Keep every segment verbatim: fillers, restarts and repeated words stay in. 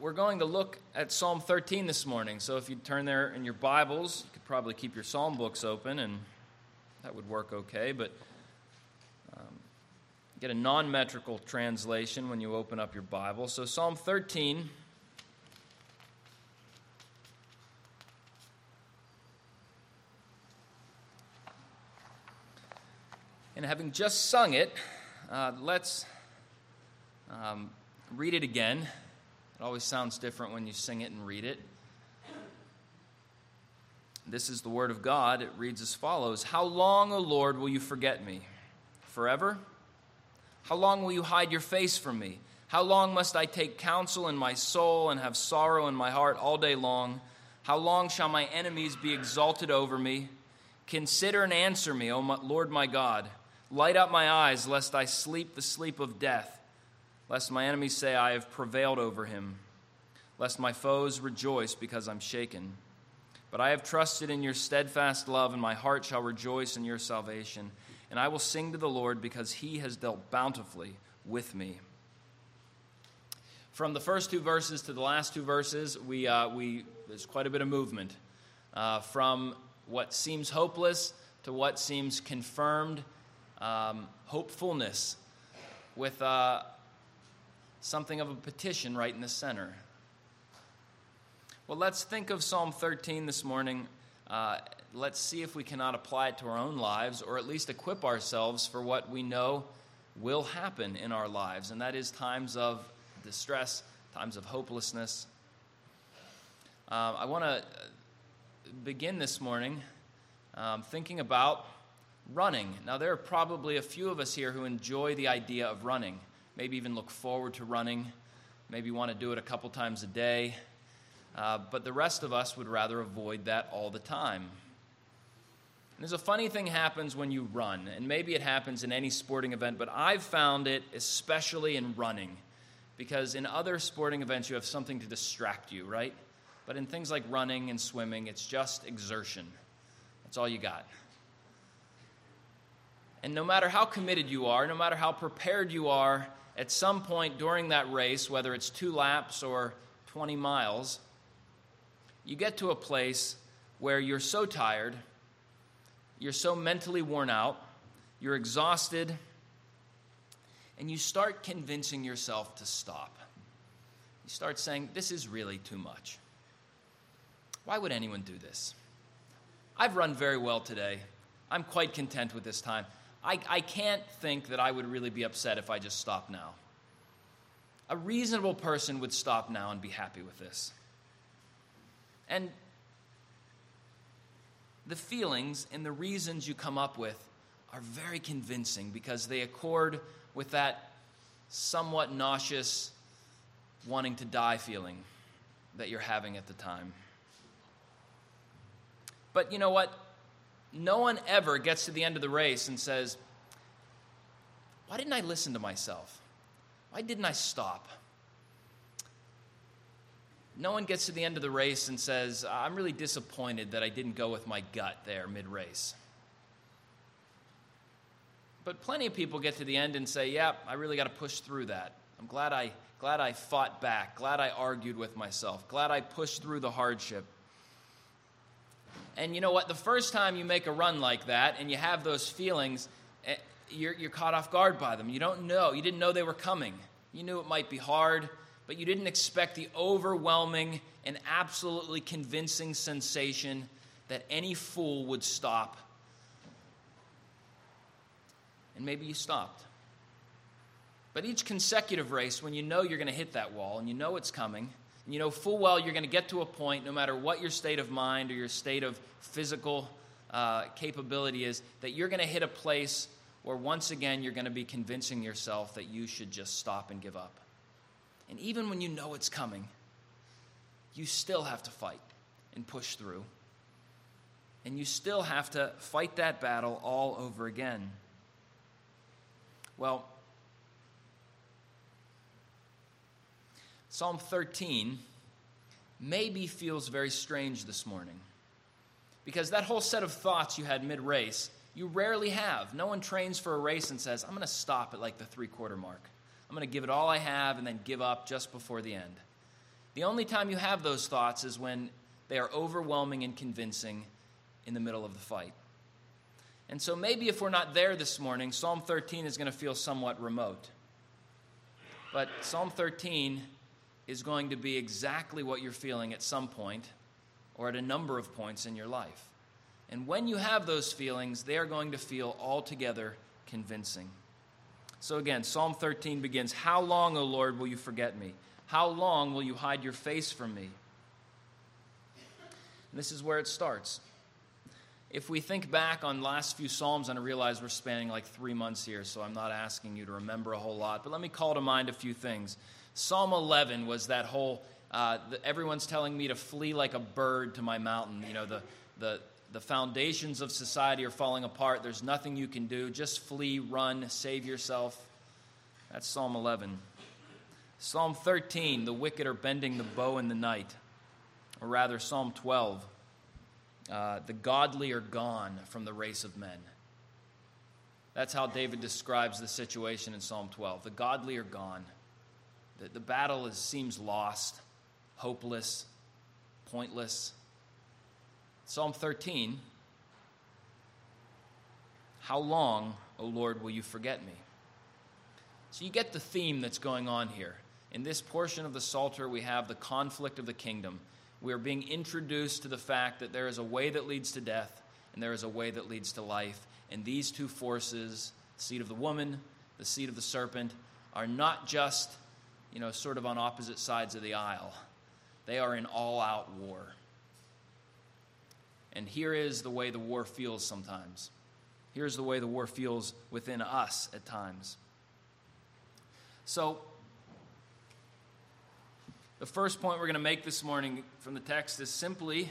we're going to look at Psalm thirteen this morning. So if you turn there in your Bibles, you could probably keep your psalm books open, and that would work okay. But um, get a non-metrical translation when you open up your Bible. So Psalm thirteen. And having just sung it, uh, let's um, read it again. It always sounds different when you sing it and read it. This is the word of God. It reads as follows: How long, O Lord, will you forget me? Forever? How long will you hide your face from me? How long must I take counsel in my soul and have sorrow in my heart all day long? How long shall my enemies be exalted over me? Consider and answer me, O my, Lord my God. Light up my eyes, lest I sleep the sleep of death, lest my enemies say I have prevailed over him, lest my foes rejoice because I'm shaken. But I have trusted in your steadfast love, and my heart shall rejoice in your salvation. And I will sing to the Lord because he has dealt bountifully with me. From the first two verses to the last two verses, we uh, we there's quite a bit of movement. Uh, from what seems hopeless to what seems confirmed um, hopefulness, with uh, something of a petition right in the center. Well, let's think of Psalm thirteen this morning. Uh, let's see if we cannot apply it to our own lives, or at least equip ourselves for what we know will happen in our lives, and that is times of distress, times of hopelessness. Uh, I want to begin this morning um, thinking about running. Now, there are probably a few of us here who enjoy the idea of running, maybe even look forward to running, maybe want to do it a couple times a day, uh, but the rest of us would rather avoid that all the time. And there's a funny thing happens when you run, and maybe it happens in any sporting event, but I've found it especially in running, because in other sporting events you have something to distract you, right? But in things like running and swimming, it's just exertion. That's all you got. And no matter how committed you are, no matter how prepared you are, at some point during that race, whether it's two laps or twenty miles, you get to a place where you're so tired, you're so mentally worn out, you're exhausted, and you start convincing yourself to stop. You start saying, this is really too much. Why would anyone do this? I've run very well today. I'm quite content with this time. I, I can't think that I would really be upset if I just stopped now. A reasonable person would stop now and be happy with this. And the feelings and the reasons you come up with are very convincing because they accord with that somewhat nauseous wanting to die feeling that you're having at the time. But you know what? No one ever gets to the end of the race and says, why didn't I listen to myself? Why didn't I stop? No one gets to the end of the race and says, I'm really disappointed that I didn't go with my gut there mid-race. But plenty of people get to the end and say, yeah, I really got to push through that. I'm glad I glad I fought back, glad I argued with myself, glad I pushed through the hardship. And you know what? The first time you make a run like that and you have those feelings, you're, you're caught off guard by them. You don't know. You didn't know they were coming. You knew it might be hard, but you didn't expect the overwhelming and absolutely convincing sensation that any fool would stop. And maybe you stopped. But each consecutive race, when you know you're going to hit that wall and you know it's coming, and you know full well you're going to get to a point, no matter what your state of mind or your state of physical uh, capability is, that you're going to hit a place where once again you're going to be convincing yourself that you should just stop and give up. And even when you know it's coming, you still have to fight and push through. And you still have to fight that battle all over again. Well, Psalm thirteen maybe feels very strange this morning, because that whole set of thoughts you had mid-race, you rarely have. No one trains for a race and says, I'm going to stop at like the three-quarter mark. I'm going to give it all I have and then give up just before the end. The only time you have those thoughts is when they are overwhelming and convincing in the middle of the fight. And so maybe if we're not there this morning, Psalm thirteen is going to feel somewhat remote. But Psalm thirteen is going to be exactly what you're feeling at some point or at a number of points in your life. And when you have those feelings, they are going to feel altogether convincing. So again, Psalm thirteen begins, "How long, O Lord, will you forget me? How long will you hide your face from me?" And this is where it starts. If we think back on the last few Psalms, and I realize we're spanning like three months here, so I'm not asking you to remember a whole lot, but let me call to mind a few things. Psalm eleven was that whole, uh, the, everyone's telling me to flee like a bird to my mountain. You know, the, the, the foundations of society are falling apart. There's nothing you can do. Just flee, run, save yourself. That's Psalm eleven. Psalm thirteen, the wicked are bending the bow in the night. Or rather, Psalm twelve, uh, the godly are gone from the race of men. That's how David describes the situation in Psalm twelve. The godly are gone. The, the battle is, seems lost, hopeless, pointless. Psalm thirteen, how long, O Lord, will you forget me? So you get the theme that's going on here. In this portion of the Psalter, we have the conflict of the kingdom. We are being introduced to the fact that there is a way that leads to death, and there is a way that leads to life. And these two forces, the seed of the woman, the seed of the serpent, are not just, you know, sort of on opposite sides of the aisle. They are in all-out war. And here is the way the war feels sometimes. Here's the way the war feels within us at times. So, the first point we're going to make this morning from the text is simply,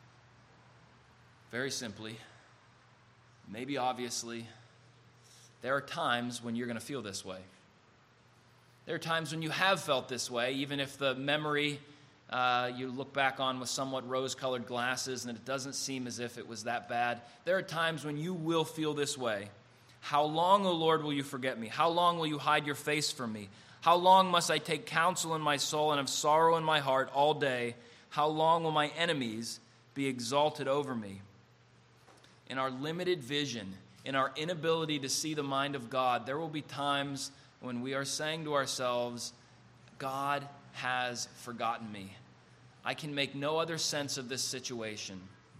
very simply, maybe obviously, there are times when you're going to feel this way. There are times when you have felt this way, even if the memory uh, you look back on with somewhat rose-colored glasses and it doesn't seem as if it was that bad. There are times when you will feel this way. How long, O Lord, will you forget me? How long will you hide your face from me? How long must I take counsel in my soul and have sorrow in my heart all day? How long will my enemies be exalted over me? In our limited vision, in our inability to see the mind of God, there will be times when we are saying to ourselves, God has forgotten me. I can make no other sense of this situation.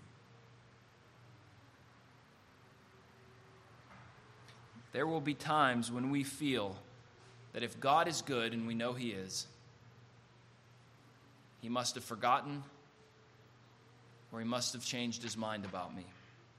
There will be times when we feel that if God is good, and we know He is, He must have forgotten, or He must have changed His mind about me.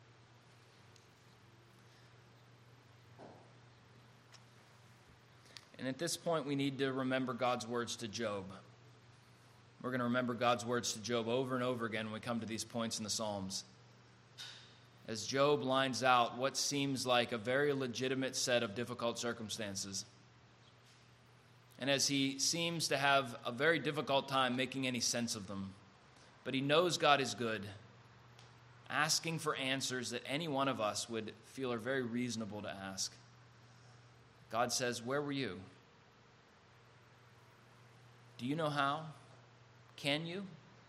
And at this point, we need to remember God's words to Job. We're going to remember God's words to Job over and over again when we come to these points in the Psalms. As Job lines out what seems like a very legitimate set of difficult circumstances, and as he seems to have a very difficult time making any sense of them, but he knows God is good, asking for answers that any one of us would feel are very reasonable to ask. God says, where were you? Do you know how? Can you?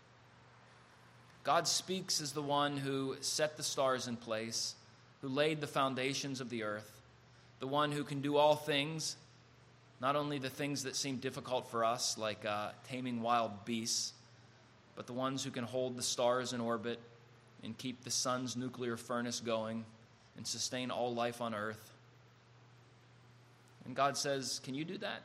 God speaks as the one who set the stars in place, who laid the foundations of the earth, the one who can do all things, not only the things that seem difficult for us, like uh, taming wild beasts, but the ones who can hold the stars in orbit and keep the sun's nuclear furnace going and sustain all life on earth. And God says, can you do that?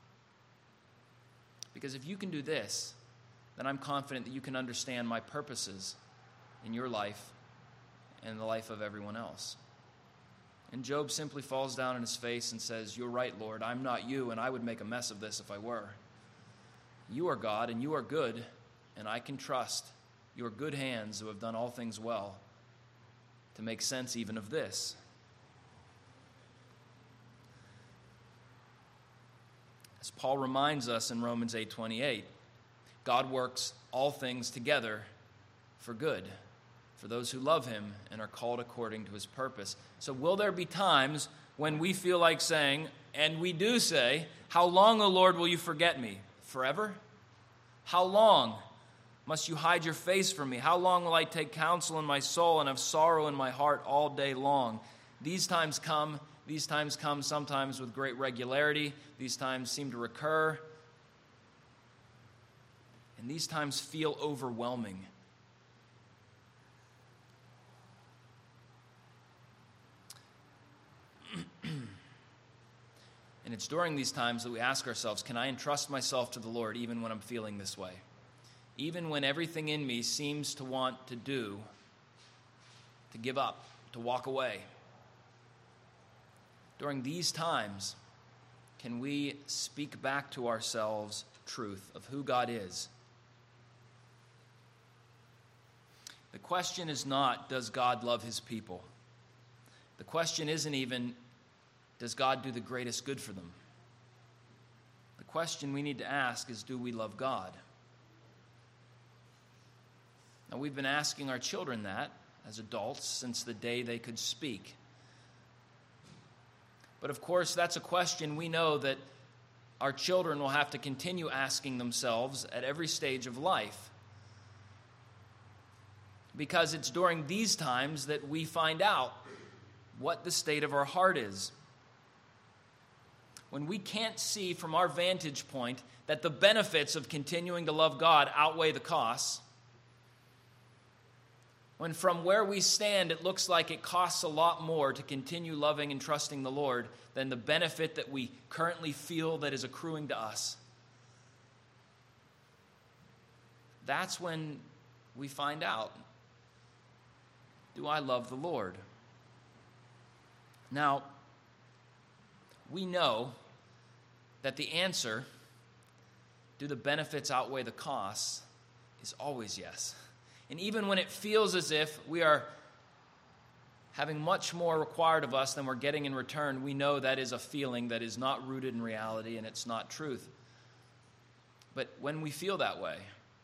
Because if you can do this, then I'm confident that you can understand my purposes in your life and in the life of everyone else. And Job simply falls down on his face and says, you're right, Lord, I'm not you, and I would make a mess of this if I were. You are God, and you are good, and I can trust your good hands who have done all things well to make sense even of this. As Paul reminds us in Romans eight twenty-eight, God works all things together for good, for those who love him and are called according to his purpose. So will there be times when we feel like saying, and we do say, how long, O Lord, will you forget me? Forever? How long must you hide your face from me? How long will I take counsel in my soul and have sorrow in my heart all day long? These times come. These times come sometimes with great regularity. These times seem to recur. And these times feel overwhelming. And it's during these times that we ask ourselves, can I entrust myself to the Lord even when I'm feeling this way? Even when everything in me seems to want to do, to give up, to walk away. During these times, can we speak back to ourselves truth of who God is? The question is not, does God love his people? The question isn't even, does God do the greatest good for them? The question we need to ask is, do we love God? Now, we've been asking our children that as adults since the day they could speak. But of course, that's a question we know that our children will have to continue asking themselves at every stage of life. Because it's during these times that we find out what the state of our heart is. When we can't see from our vantage point that the benefits of continuing to love God outweigh the costs, when from where we stand it looks like it costs a lot more to continue loving and trusting the Lord than the benefit that we currently feel that is accruing to us, that's when we find out, do I love the Lord? Now, we know that the answer, do the benefits outweigh the costs, is always yes. And even when it feels as if we are having much more required of us than we're getting in return, we know that is a feeling that is not rooted in reality and it's not truth. But when we feel that way,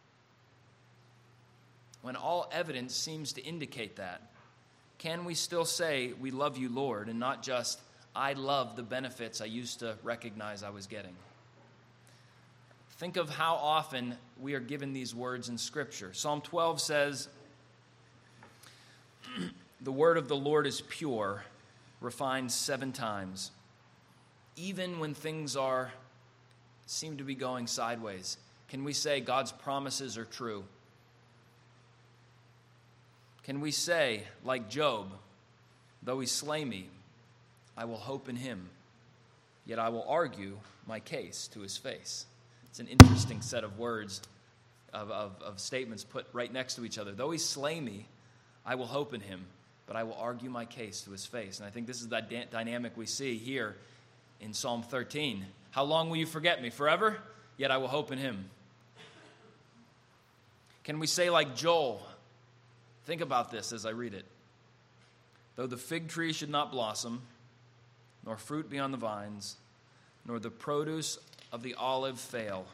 when all evidence seems to indicate that, can we still say, we love you, Lord, and not just, I love the benefits I used to recognize I was getting? Think of how often we are given these words in Scripture. Psalm twelve says, the word of the Lord is pure, refined seven times. Even when things are seem to be going sideways, can we say God's promises are true? Can we say, like Job, though he slay me, I will hope in him, yet I will argue my case to his face? It's an interesting set of words, of, of, of statements put right next to each other. Though he slay me, I will hope in him, but I will argue my case to his face. And I think this is that da- dynamic we see here in Psalm thirteen. How long will you forget me? Forever? Yet I will hope in him. Can we say like Joel? Think about this as I read it. Though the fig tree should not blossom, nor fruit be on the vines, nor the produce of the olive fail,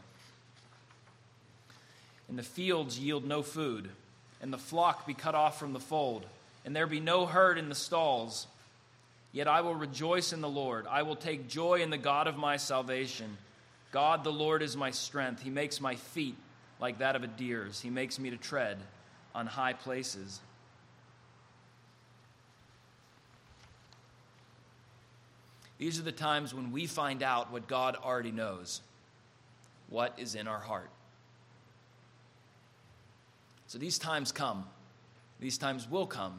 and the fields yield no food, and the flock be cut off from the fold, and there be no herd in the stalls, yet I will rejoice in the Lord. I will take joy in the God of my salvation. God the Lord is my strength. He makes my feet like that of a deer's. He makes me to tread on high places. These are the times when we find out what God already knows, what is in our heart. So these times come. These times will come.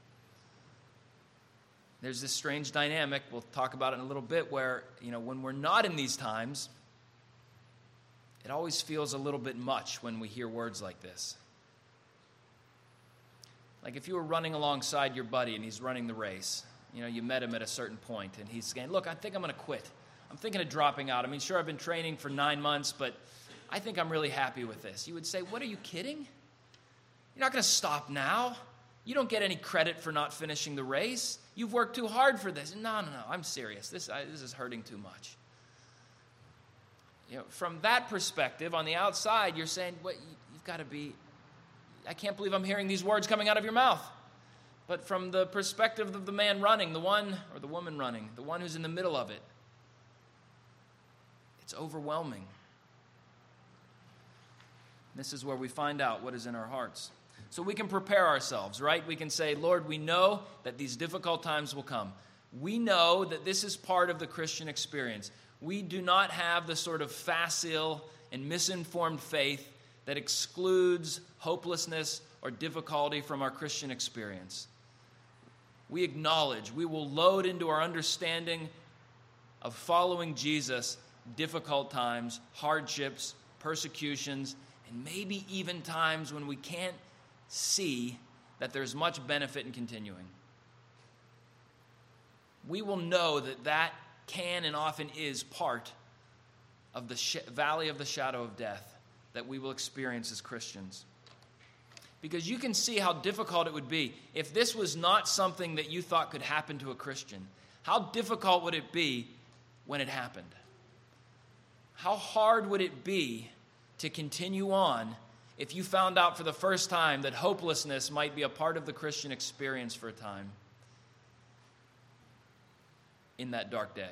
There's this strange dynamic, we'll talk about it in a little bit, where, you know, when we're not in these times, it always feels a little bit much when we hear words like this. Like if you were running alongside your buddy and he's running the race, you know, you met him at a certain point and he's saying, look, I think I'm going to quit. I'm thinking of dropping out. I mean, sure, I've been training for nine months, but I think I'm really happy with this. You would say, what, are you kidding? You're not going to stop now. You don't get any credit for not finishing the race. You've worked too hard for this. No, no, no, I'm serious. This, I, this is hurting too much. You know, from that perspective, on the outside, you're saying, what, you, you've got to be, I can't believe I'm hearing these words coming out of your mouth. But from the perspective of the man running, the one, or the woman running, the one who's in the middle of it, it's overwhelming. This is where we find out what is in our hearts. So we can prepare ourselves, right? We can say, Lord, we know that these difficult times will come. We know that this is part of the Christian experience. We do not have the sort of facile and misinformed faith that excludes hopelessness or difficulty from our Christian experience. We acknowledge, we will load into our understanding of following Jesus difficult times, hardships, persecutions, and maybe even times when we can't see that there's much benefit in continuing. We will know that that can and often is part of the sh- valley of the shadow of death that we will experience as Christians. Because you can see how difficult it would be if this was not something that you thought could happen to a Christian. How difficult would it be when it happened? How hard would it be to continue on if you found out for the first time that hopelessness might be a part of the Christian experience for a time in that dark day?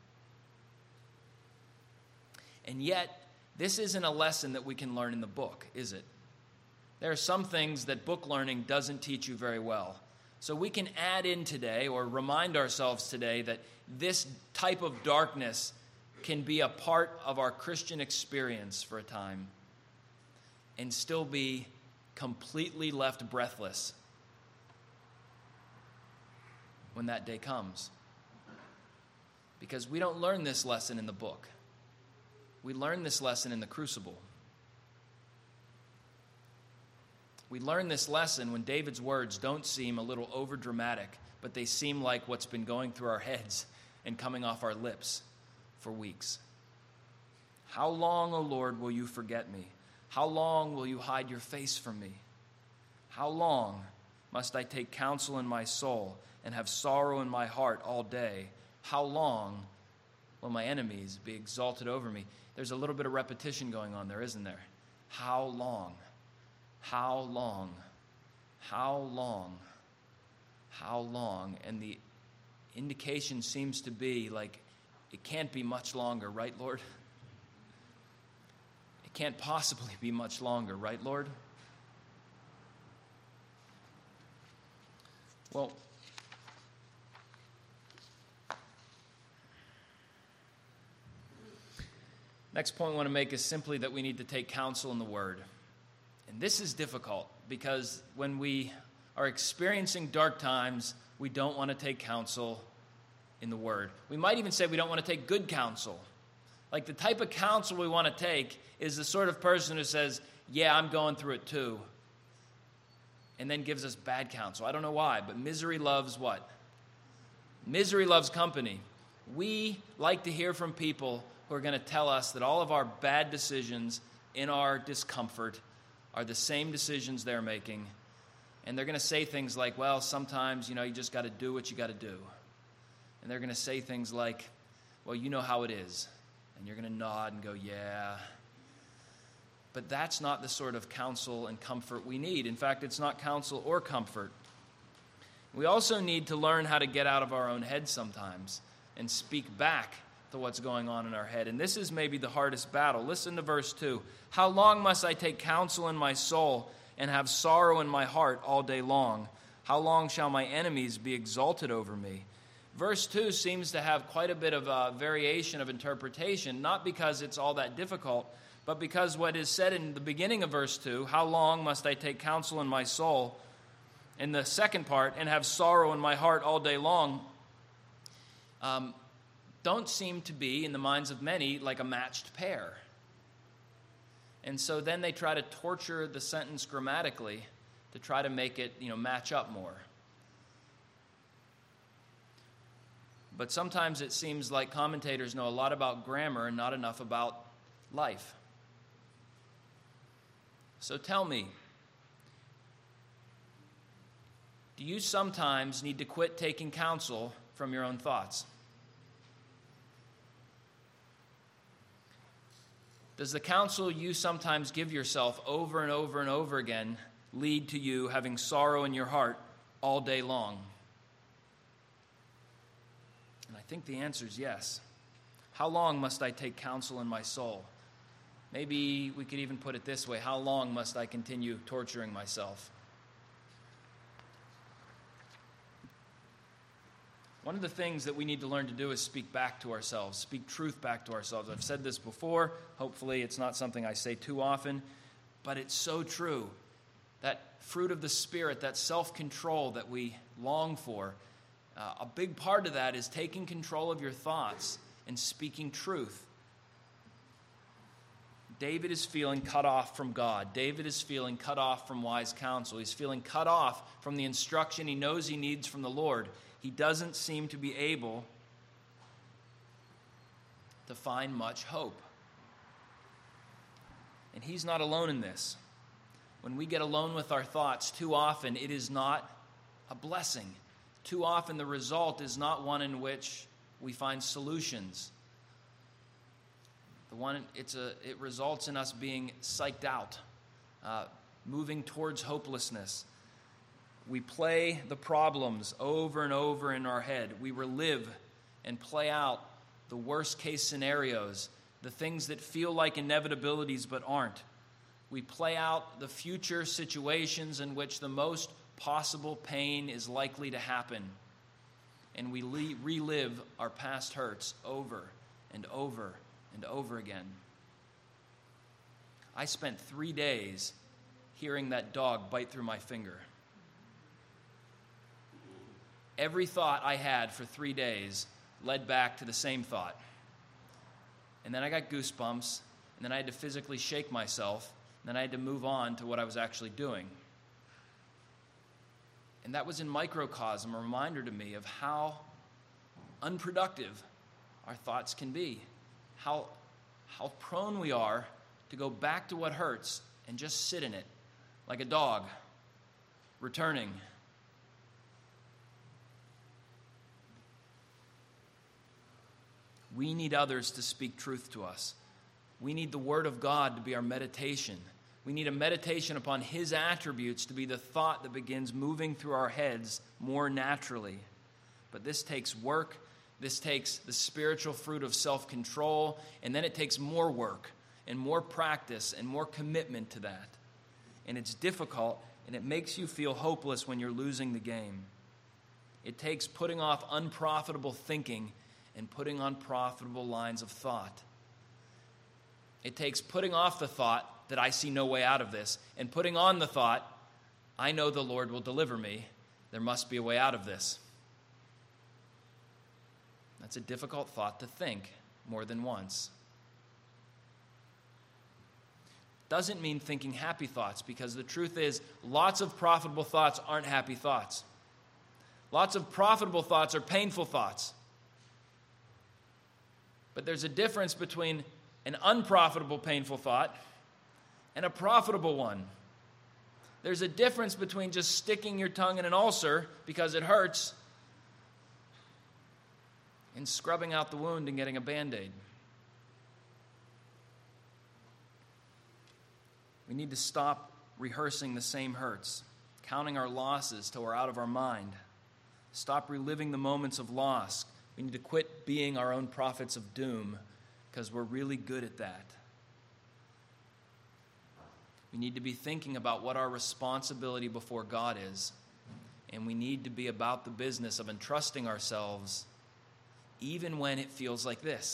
And yet, this isn't a lesson that we can learn in the book, is it? There are some things that book learning doesn't teach you very well. So we can add in today or remind ourselves today that this type of darkness can be a part of our Christian experience for a time and still be completely left breathless when that day comes. Because we don't learn this lesson in the book. We learn this lesson in the crucible. We learn this lesson when David's words don't seem a little overdramatic, but they seem like what's been going through our heads and coming off our lips for weeks. How long, O Lord, will you forget me? How long will you hide your face from me? How long must I take counsel in my soul and have sorrow in my heart all day? How long will my enemies be exalted over me? There's a little bit of repetition going on there, isn't there? How long? How long? How long? How long? And the indication seems to be like, it can't be much longer, right, Lord? It can't possibly be much longer, right, Lord? Well, next point I want to make is simply that we need to take counsel in the Word. And this is difficult because when we are experiencing dark times, we don't want to take counsel in the Word. We might even say we don't want to take good counsel. Like the type of counsel we want to take is the sort of person who says, yeah, I'm going through it too, and then gives us bad counsel. I don't know why, but misery loves what? Misery loves company. We like to hear from people who are going to tell us that all of our bad decisions in our discomfort are the same decisions they're making. And they're going to say things like, well, sometimes, you know, you just got to do what you got to do. And they're going to say things like, well, you know how it is. And you're going to nod and go, yeah. But that's not the sort of counsel and comfort we need. In fact, it's not counsel or comfort. We also need to learn how to get out of our own head sometimes and speak back to what's going on in our head. And this is maybe the hardest battle. Listen to verse two. How long must I take counsel in my soul and have sorrow in my heart all day long? How long shall my enemies be exalted over me? Verse two seems to have quite a bit of a variation of interpretation, not because it's all that difficult, but because what is said in the beginning of verse two, how long must I take counsel in my soul, in the second part, and have sorrow in my heart all day long, um, don't seem to be, in the minds of many, like a matched pair. And so then they try to torture the sentence grammatically to try to make it, you know, match up more. But sometimes it seems like commentators know a lot about grammar and not enough about life. So tell me, do you sometimes need to quit taking counsel from your own thoughts? Does the counsel you sometimes give yourself over and over and over again lead to you having sorrow in your heart all day long? And I think the answer is yes. How long must I take counsel in my soul? Maybe we could even put it this way: how long must I continue torturing myself? One of the things that we need to learn to do is speak back to ourselves, speak truth back to ourselves. I've said this before. Hopefully it's not something I say too often, but it's so true. That fruit of the Spirit, that self-control that we long for, uh, a big part of that is taking control of your thoughts and speaking truth. David is feeling cut off from God. David is feeling cut off from wise counsel. He's feeling cut off from the instruction he knows he needs from the Lord. He doesn't seem to be able to find much hope. And he's not alone in this. When we get alone with our thoughts, too often it is not a blessing. Too often the result is not one in which we find solutions. The one it's a it results in us being psyched out, uh, moving towards hopelessness. We play the problems over and over in our head. We relive and play out the worst case scenarios, the things that feel like inevitabilities but aren't. We play out the future situations in which the most possible pain is likely to happen. And we le- relive our past hurts over and over and over again. I spent three days hearing that dog bite through my finger. Every thought I had for three days led back to the same thought. And then I got goosebumps, and then I had to physically shake myself, and then I had to move on to what I was actually doing. And that was in microcosm, a reminder to me of how unproductive our thoughts can be, how, how prone we are to go back to what hurts and just sit in it, like a dog, returning. We need others to speak truth to us. We need the Word of God to be our meditation. We need a meditation upon His attributes to be the thought that begins moving through our heads more naturally. But this takes work. This takes the spiritual fruit of self-control. And then it takes more work and more practice and more commitment to that. And it's difficult, and it makes you feel hopeless when you're losing the game. It takes putting off unprofitable thinking and putting on profitable lines of thought. It takes putting off the thought that I see no way out of this, and putting on the thought, I know the Lord will deliver me. There must be a way out of this. That's a difficult thought to think more than once. Doesn't mean thinking happy thoughts, because the truth is, lots of profitable thoughts aren't happy thoughts. Lots of profitable thoughts are painful thoughts. But there's a difference between an unprofitable, painful thought and a profitable one. There's a difference between just sticking your tongue in an ulcer because it hurts and scrubbing out the wound and getting a Band-Aid. We need to stop rehearsing the same hurts, counting our losses till we're out of our mind. Stop reliving the moments of loss. We need to quit being our own prophets of doom, because we're really good at that. We need to be thinking about what our responsibility before God is. And we need to be about the business of entrusting ourselves even when it feels like this.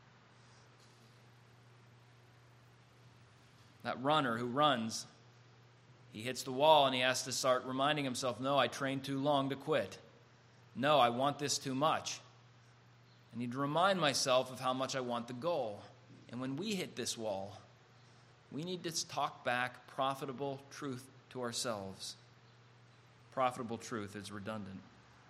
That runner who runs, he hits the wall and he has to start reminding himself, no, I trained too long to quit. No, I want this too much. I need to remind myself of how much I want the goal. And when we hit this wall, we need to talk back profitable truth to ourselves. Profitable truth is redundant.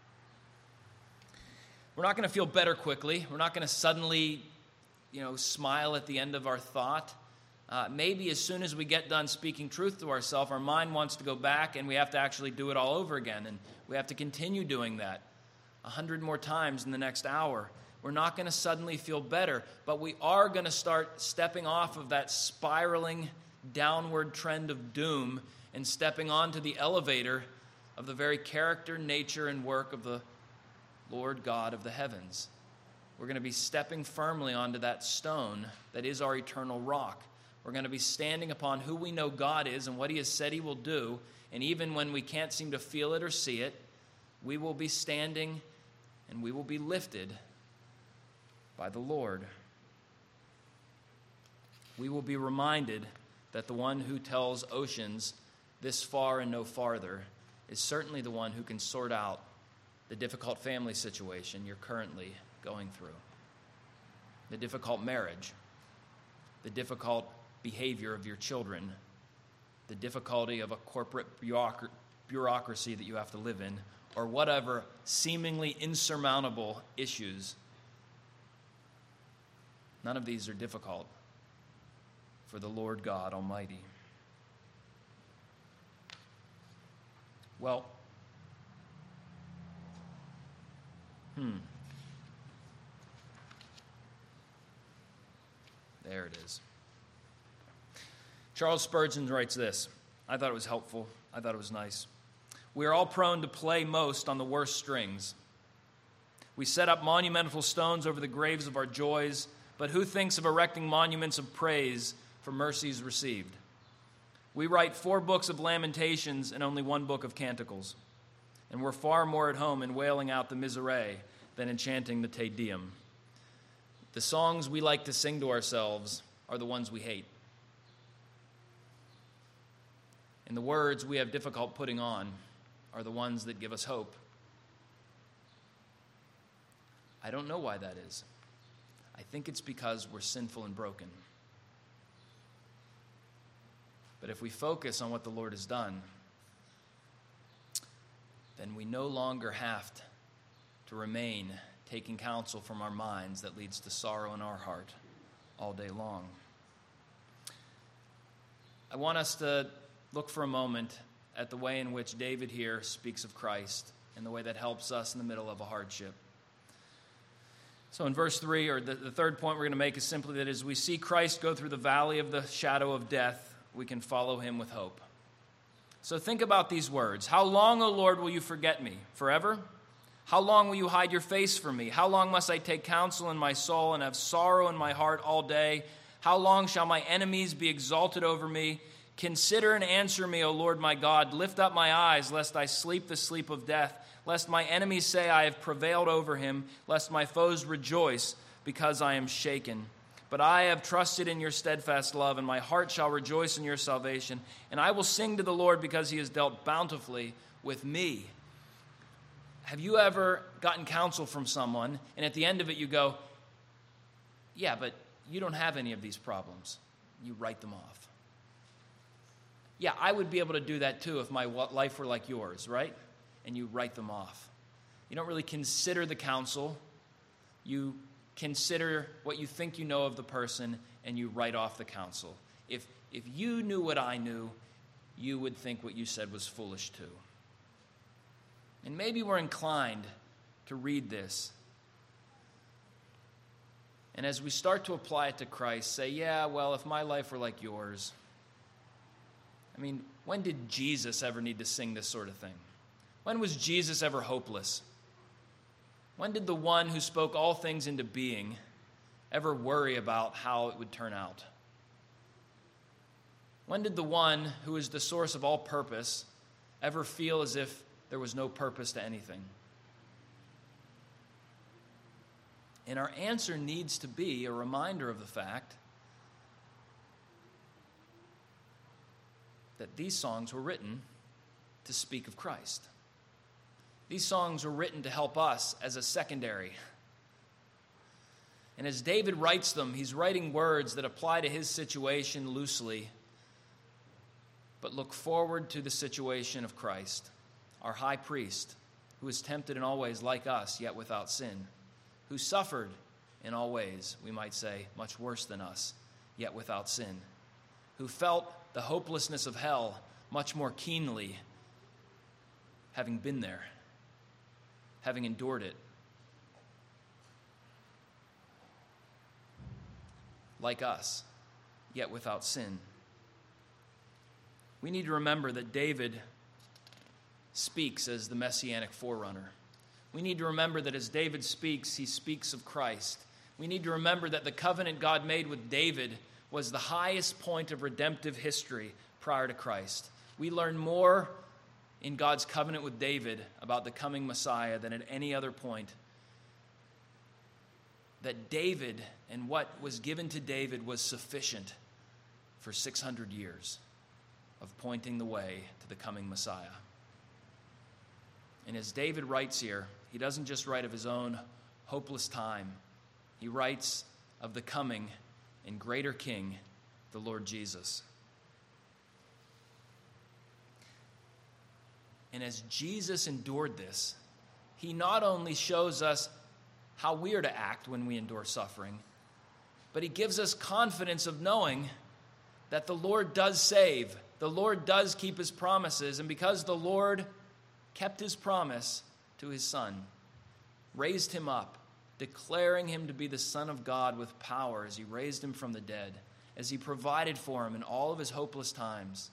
We're not going to feel better quickly. We're not going to suddenly, you know, smile at the end of our thought. Uh, maybe as soon as we get done speaking truth to ourselves, our mind wants to go back and we have to actually do it all over again. And we have to continue doing that a hundred more times in the next hour. We're not going to suddenly feel better, but we are going to start stepping off of that spiraling downward trend of doom and stepping onto the elevator of the very character, nature, and work of the Lord God of the heavens. We're going to be stepping firmly onto that stone that is our eternal rock. We're going to be standing upon who we know God is and what he has said he will do. And even when we can't seem to feel it or see it, we will be standing and we will be lifted by the Lord. We will be reminded that the one who tells oceans this far and no farther is certainly the one who can sort out the difficult family situation you're currently going through, the difficult marriage, the difficult behavior of your children, the difficulty of a corporate bureaucracy that you have to live in, or whatever seemingly insurmountable issues. None of these are difficult for the Lord God Almighty. Well, hmm. There it is. Charles Spurgeon writes this. I thought it was helpful. I thought it was nice. We are all prone to play most on the worst strings. We set up monumental stones over the graves of our joys, but who thinks of erecting monuments of praise for mercies received? We write four books of lamentations and only one book of canticles, and we're far more at home in wailing out the Miserere than in chanting the Te Deum. The songs we like to sing to ourselves are the ones we hate. And the words we have difficult putting on are the ones that give us hope. I don't know why that is. I think it's because we're sinful and broken. But if we focus on what the Lord has done, then we no longer have to remain taking counsel from our minds that leads to sorrow in our heart all day long. I want us to look for a moment at the way in which David here speaks of Christ and the way that helps us in the middle of a hardship. So in verse three, or the, the third point we're going to make is simply that as we see Christ go through the valley of the shadow of death, we can follow him with hope. So think about these words. How long, O Lord, will you forget me? Forever? How long will you hide your face from me? How long must I take counsel in my soul and have sorrow in my heart all day? How long shall my enemies be exalted over me? Consider and answer me, O Lord my God. Lift up my eyes, lest I sleep the sleep of death, lest my enemies say I have prevailed over him, lest my foes rejoice because I am shaken. But I have trusted in your steadfast love, and my heart shall rejoice in your salvation. And I will sing to the Lord because he has dealt bountifully with me. Have you ever gotten counsel from someone, and at the end of it you go, yeah, but you don't have any of these problems. You write them off. Yeah, I would be able to do that too if my life were like yours, right? And you write them off. You don't really consider the counsel. You consider what you think you know of the person, and you write off the counsel. If, if you knew what I knew, you would think what you said was foolish too. And maybe we're inclined to read this. And as we start to apply it to Christ, say, yeah, well, if my life were like yours. I mean, when did Jesus ever need to sing this sort of thing? When was Jesus ever hopeless? When did the one who spoke all things into being ever worry about how it would turn out? When did the one who is the source of all purpose ever feel as if there was no purpose to anything? And our answer needs to be a reminder of the fact that these songs were written to speak of Christ. These songs were written to help us as a secondary. And as David writes them, he's writing words that apply to his situation loosely, but look forward to the situation of Christ, our high priest, who is tempted in all ways like us, yet without sin, who suffered in all ways, we might say, much worse than us, yet without sin, who felt the hopelessness of hell much more keenly, having been there, having endured it. Like us, yet without sin. We need to remember that David speaks as the messianic forerunner. We need to remember that as David speaks, he speaks of Christ. We need to remember that the covenant God made with David was the highest point of redemptive history prior to Christ. We learn more in God's covenant with David about the coming Messiah than at any other point. That David and what was given to David was sufficient for six hundred years of pointing the way to the coming Messiah. And as David writes here, he doesn't just write of his own hopeless time. He writes of the coming and greater King, the Lord Jesus. And as Jesus endured this, he not only shows us how we are to act when we endure suffering, but he gives us confidence of knowing that the Lord does save. The Lord does keep his promises, and because the Lord kept his promise to his Son, raised him up, declaring him to be the Son of God with power as he raised him from the dead, as he provided for him in all of his hopeless times.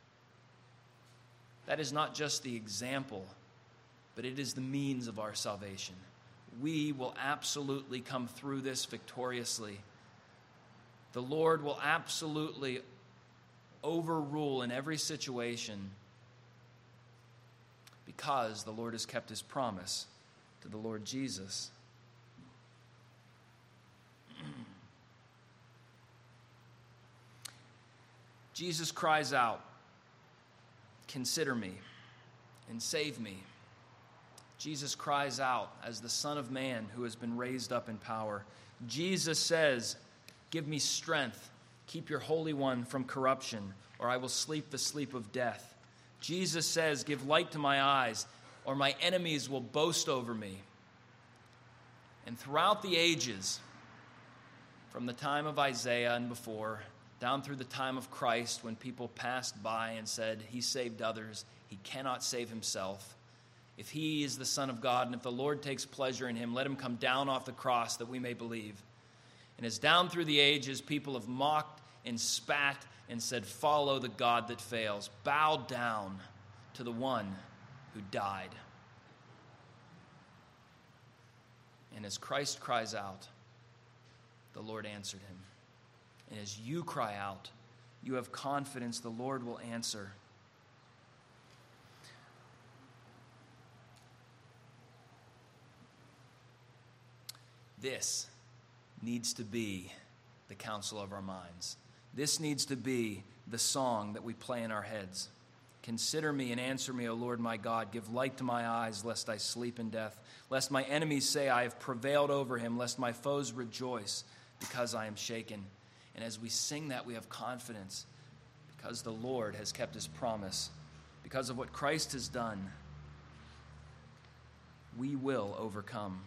That is not just the example, but it is the means of our salvation. We will absolutely come through this victoriously. The Lord will absolutely overrule in every situation because the Lord has kept his promise to the Lord Jesus. Jesus cries out, "Consider me and save me." Jesus cries out as the Son of Man who has been raised up in power. Jesus says, "Give me strength. Keep your Holy One from corruption, or I will sleep the sleep of death." Jesus says, "Give light to my eyes, or my enemies will boast over me." And throughout the ages, from the time of Isaiah and before, down through the time of Christ, when people passed by and said, "He saved others, he cannot save himself. If he is the Son of God, and if the Lord takes pleasure in him, let him come down off the cross that we may believe." And as down through the ages, people have mocked and spat and said, "Follow the God that fails. Bow down to the one who died." And as Christ cries out, the Lord answered him. And as you cry out, you have confidence the Lord will answer. This needs to be the counsel of our minds. This needs to be the song that we play in our heads. "Consider me and answer me, O Lord my God. Give light to my eyes, lest I sleep in death. Lest my enemies say, I have prevailed over him. Lest my foes rejoice, because I am shaken." And as we sing that, we have confidence because the Lord has kept his promise. Because of what Christ has done, we will overcome.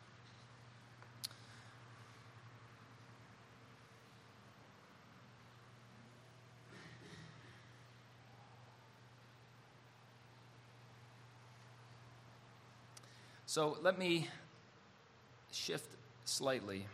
So let me shift slightly.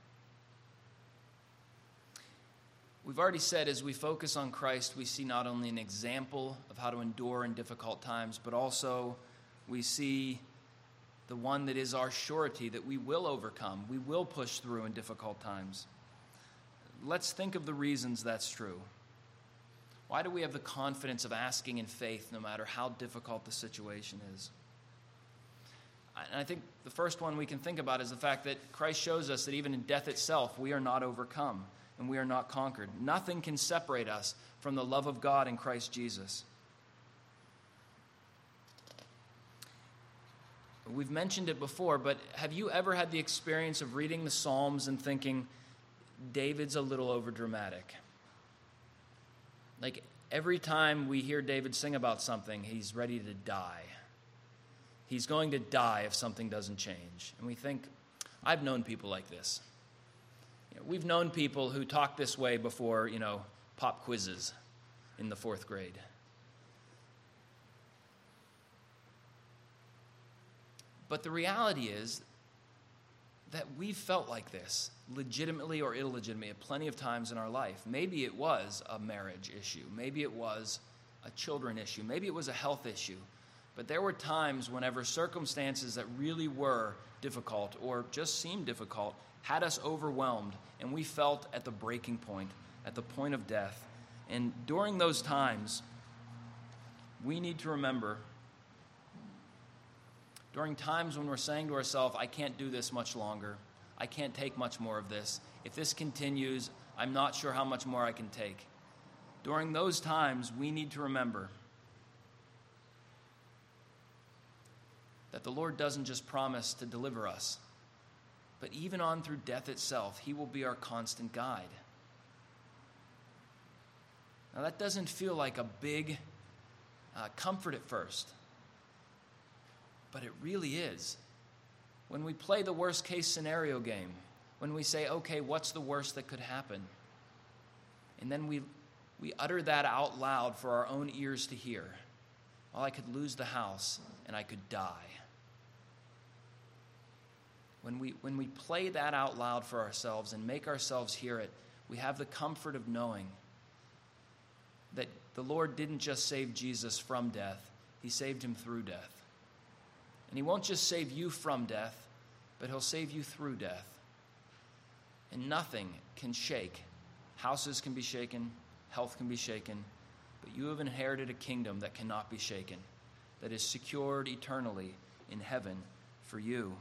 We've already said as we focus on Christ, we see not only an example of how to endure in difficult times, but also we see the one that is our surety that we will overcome. We will push through in difficult times. Let's think of the reasons that's true. Why do we have the confidence of asking in faith no matter how difficult the situation is? And I think the first one we can think about is the fact that Christ shows us that even in death itself, we are not overcome and we are not conquered. Nothing can separate us from the love of God in Christ Jesus. We've mentioned it before, but have you ever had the experience of reading the Psalms and thinking, David's a little overdramatic? Like every time we hear David sing about something, he's ready to die. He's going to die if something doesn't change. And we think, I've known people like this. You know, we've known people who talk this way before, you know, pop quizzes in the fourth grade. But the reality is that we've felt like this, legitimately or illegitimately, at plenty of times in our life. Maybe it was a marriage issue. Maybe it was a children issue. Maybe it was a health issue. But there were times whenever circumstances that really were difficult or just seemed difficult had us overwhelmed, and we felt at the breaking point. at the point of death. And during those times, we need to remember, during times when we're saying to ourselves, I can't do this much longer, I can't take much more of this, if this continues, I'm not sure how much more I can take. During those times, we need to remember that the Lord doesn't just promise to deliver us, but even on through death itself, he will be our constant guide. Now, that doesn't feel like a big uh, comfort at first, but it really is. When we play the worst case scenario game, when we say, okay, what's the worst that could happen? And then we we utter that out loud for our own ears to hear. Well, I could lose the house and I could die. When we when we play that out loud for ourselves and make ourselves hear it, we have the comfort of knowing that the Lord didn't just save Jesus from death, he saved him through death. And he won't just save you from death, but he'll save you through death. And nothing can shake. Houses can be shaken, health can be shaken, but you have inherited a kingdom that cannot be shaken, that is secured eternally in heaven for you.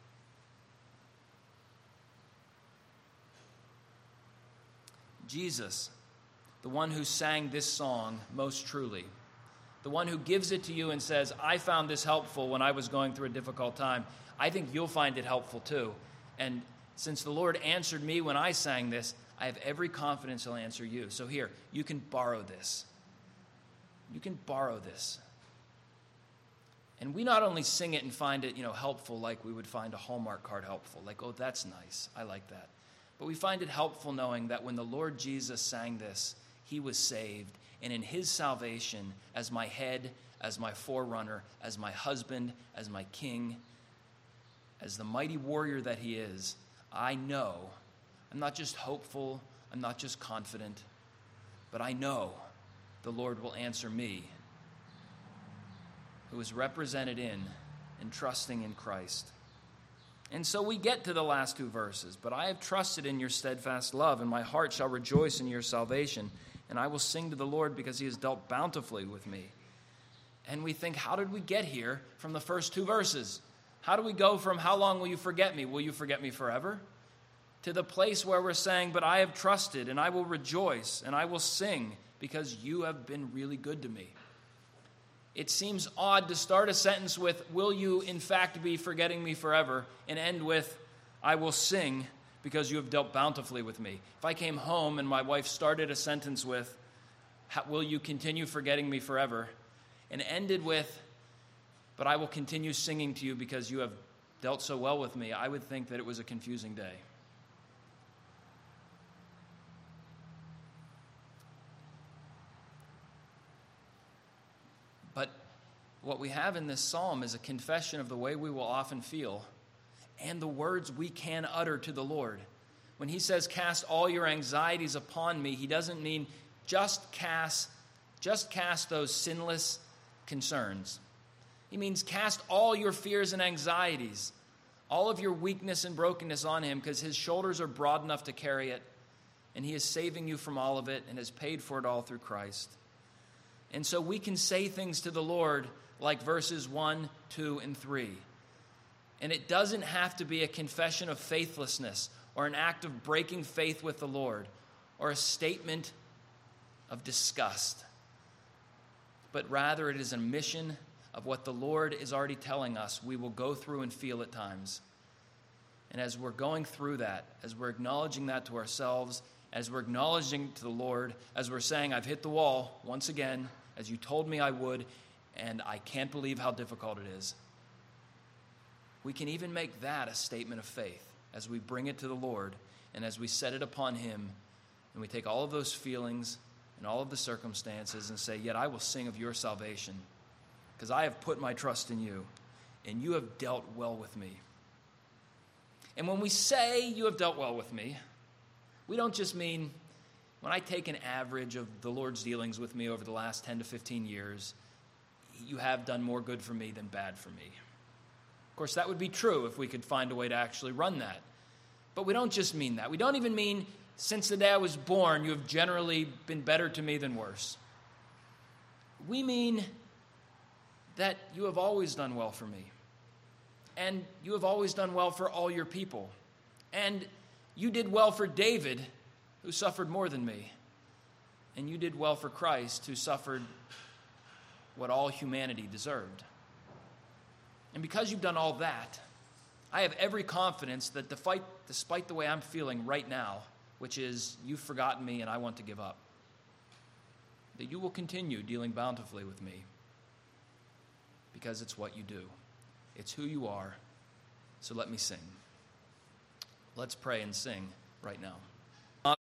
Jesus, the one who sang this song most truly, the one who gives it to you and says, I found this helpful when I was going through a difficult time, I think you'll find it helpful too. And since the Lord answered me when I sang this, I have every confidence he'll answer you. So here, you can borrow this. You can borrow this. And we not only sing it and find it, you know, helpful like we would find a Hallmark card helpful, like, oh, that's nice, I like that. But we find it helpful knowing that when the Lord Jesus sang this, he was saved. And in his salvation, as my head, as my forerunner, as my husband, as my king, as the mighty warrior that he is, I know, I'm not just hopeful, I'm not just confident, but I know the Lord will answer me, who is represented in and trusting in Christ. And so we get to the last two verses. But I have trusted in your steadfast love, and my heart shall rejoice in your salvation. And I will sing to the Lord because he has dealt bountifully with me. And we think, how did we get here from the first two verses? How do we go from how long will you forget me? Will you forget me forever? To the place where we're saying, but I have trusted, and I will rejoice, and I will sing because you have been really good to me. It seems odd to start a sentence with, will you in fact be forgetting me forever, and end with, I will sing because you have dealt bountifully with me. If I came home and my wife started a sentence with, will you continue forgetting me forever, and ended with, but I will continue singing to you because you have dealt so well with me, I would think that it was a confusing day. But what we have in this psalm is a confession of the way we will often feel and the words we can utter to the Lord. When he says, cast all your anxieties upon me, he doesn't mean just cast, just cast those sinless concerns. He means cast all your fears and anxieties, all of your weakness and brokenness on him, because his shoulders are broad enough to carry it, and he is saving you from all of it and has paid for it all through Christ. And so we can say things to the Lord like verses one, two, and three. And it doesn't have to be a confession of faithlessness or an act of breaking faith with the Lord or a statement of disgust. But rather it is a mission of what the Lord is already telling us we will go through and feel at times. And as we're going through that, as we're acknowledging that to ourselves, as we're acknowledging to the Lord, as we're saying, I've hit the wall once again, as you told me I would, and I can't believe how difficult it is. We can even make that a statement of faith as we bring it to the Lord and as we set it upon him, and we take all of those feelings and all of the circumstances and say, yet I will sing of your salvation, because I have put my trust in you, and you have dealt well with me. And when we say you have dealt well with me, we don't just mean, when I take an average of the Lord's dealings with me over the last ten to fifteen years, you have done more good for me than bad for me. Of course, that would be true if we could find a way to actually run that. But we don't just mean that. We don't even mean since the day I was born, you have generally been better to me than worse. We mean that you have always done well for me, and you have always done well for all your people, and you did well for David, who suffered more than me, and you did well for Christ, who suffered what all humanity deserved. And because you've done all that, I have every confidence that despite, despite the way I'm feeling right now, which is you've forgotten me and I want to give up, that you will continue dealing bountifully with me, because it's what you do. It's who you are. So let me sing. Let's pray and sing right now.